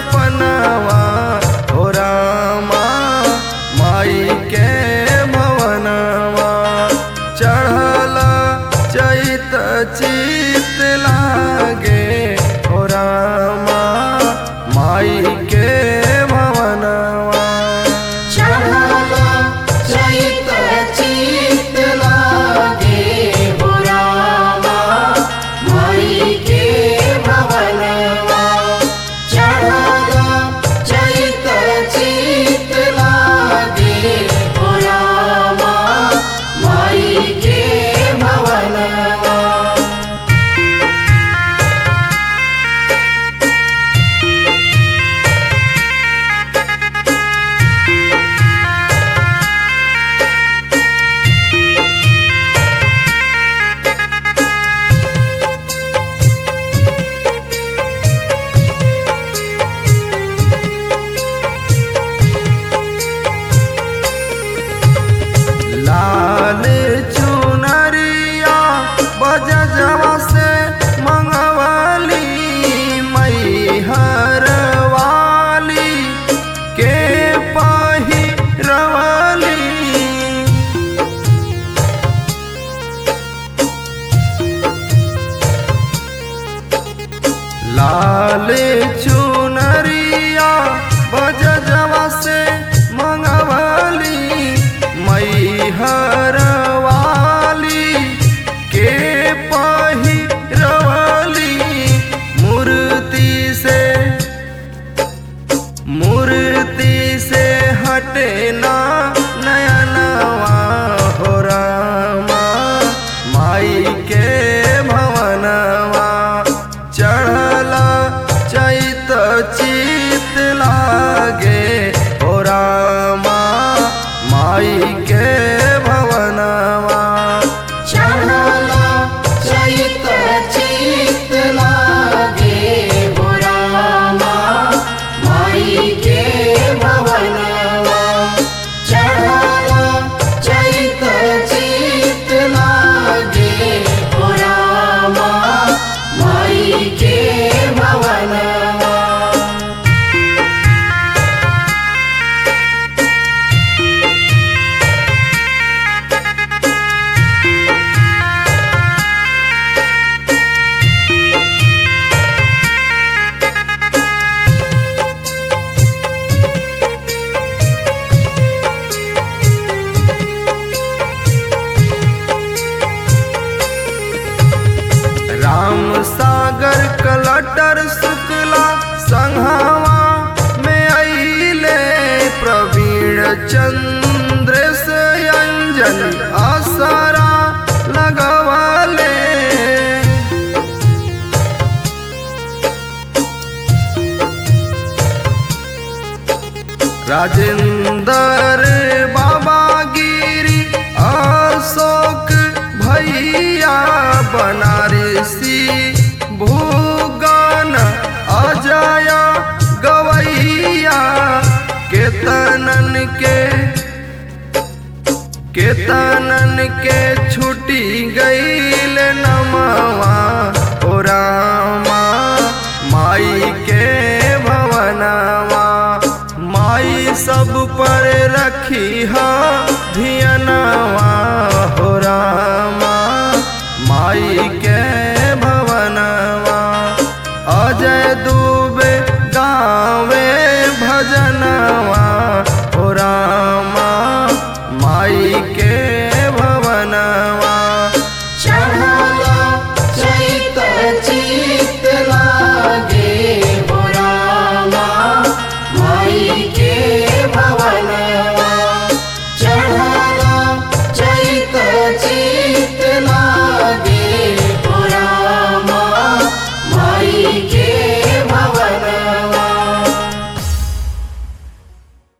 सपनावा हो रामा माई के भवनवा चढ़ल चैत चित लागे हो रामा माई के भवनवा चढ़ल चैत चित लागे हो रामा माई के भवनवा चढ़ल चैत चित लागे हो रामा माई के भवनवा। लाल चुनरिया बजजवा से मंगवाली मैहर वाली के पहिरवली लाल चुनरिया बजजवा से मंगवाली मैहर वाली के पहिरवली मूर्ति से हटे ना नयनवा हो रामा माई के भवनवा चढ़ल चैत चित लागे हो रामा माई के भवनवा चढ़ल चैत चित लागे हो रामा माई के भवनवा चढ़ल चैत चित लागे हो रामा माई के भवनवा। राम सागर कलटर शुक्ला संघवा में अइले प्रवीण चंद्रेश अंजन आसरा लगवाले राजेंद्र बाबा गिरी अशोक भैया बनारसी भूगन अजय गवैया केतनन के छुटी गई